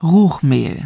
Ruchmehl.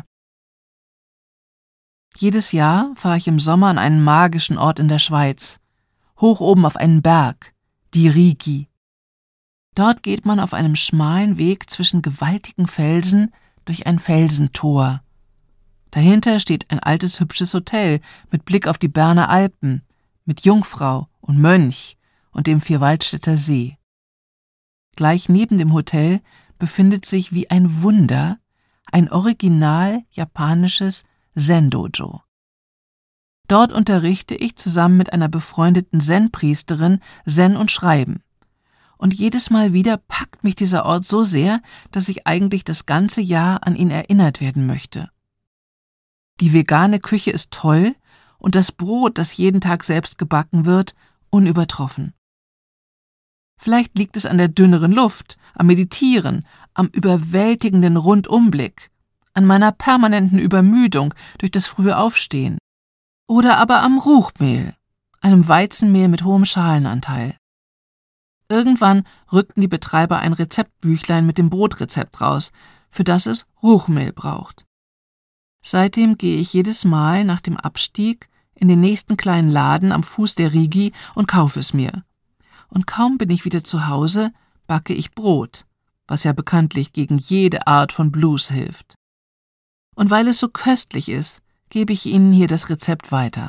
Jedes Jahr fahre ich im Sommer an einen magischen Ort in der Schweiz, hoch oben auf einen Berg, die Rigi. Dort geht man auf einem schmalen Weg zwischen gewaltigen Felsen durch ein Felsentor. Dahinter steht ein altes, hübsches Hotel mit Blick auf die Berner Alpen, mit Jungfrau und Mönch und dem Vierwaldstätter See. Gleich neben dem Hotel befindet sich wie ein Wunder ein original japanisches Zen-Dojo. Dort unterrichte ich zusammen mit einer befreundeten Zen-Priesterin Zen und Schreiben. Und jedes Mal wieder packt mich dieser Ort so sehr, dass ich eigentlich das ganze Jahr an ihn erinnert werden möchte. Die vegane Küche ist toll und das Brot, das jeden Tag selbst gebacken wird, unübertroffen. Vielleicht liegt es an der dünneren Luft, am Meditieren, am überwältigenden Rundumblick, an meiner permanenten Übermüdung durch das frühe Aufstehen. Oder aber am Ruchmehl, einem Weizenmehl mit hohem Schalenanteil. Irgendwann rückten die Betreiber ein Rezeptbüchlein mit dem Brotrezept raus, für das es Ruchmehl braucht. Seitdem gehe ich jedes Mal nach dem Abstieg in den nächsten kleinen Laden am Fuß der Rigi und kaufe es mir. Und kaum bin ich wieder zu Hause, backe ich Brot, was ja bekanntlich gegen jede Art von Blues hilft. Und weil es so köstlich ist, gebe ich Ihnen hier das Rezept weiter.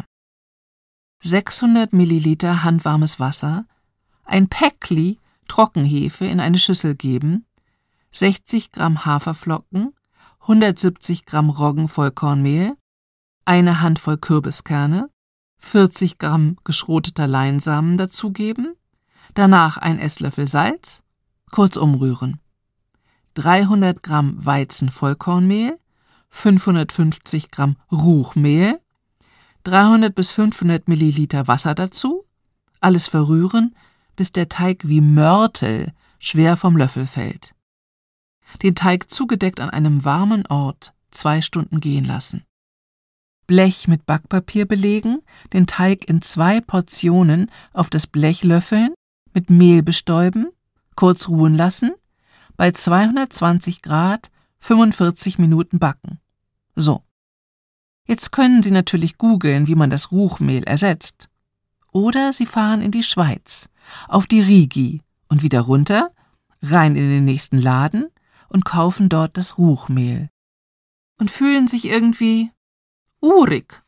600 Milliliter handwarmes Wasser, ein Päckli Trockenhefe in eine Schüssel geben, 60 Gramm Haferflocken, 170 Gramm Roggenvollkornmehl, eine Handvoll Kürbiskerne, 40 Gramm geschroteter Leinsamen dazugeben, danach ein Esslöffel Salz, kurz umrühren. 300 Gramm Weizenvollkornmehl, 550 Gramm Ruchmehl, 300 bis 500 Milliliter Wasser dazu, alles verrühren, bis der Teig wie Mörtel schwer vom Löffel fällt. Den Teig zugedeckt an einem warmen Ort 2 Stunden gehen lassen. Blech mit Backpapier belegen, den Teig in 2 Portionen auf das Blech löffeln, mit Mehl bestäuben, kurz ruhen lassen, bei 220 Grad 45 Minuten backen. So. Jetzt können Sie natürlich googeln, wie man das Ruchmehl ersetzt. Oder Sie fahren in die Schweiz, auf die Rigi und wieder runter, rein in den nächsten Laden und kaufen dort das Ruchmehl. Und fühlen sich irgendwie urig.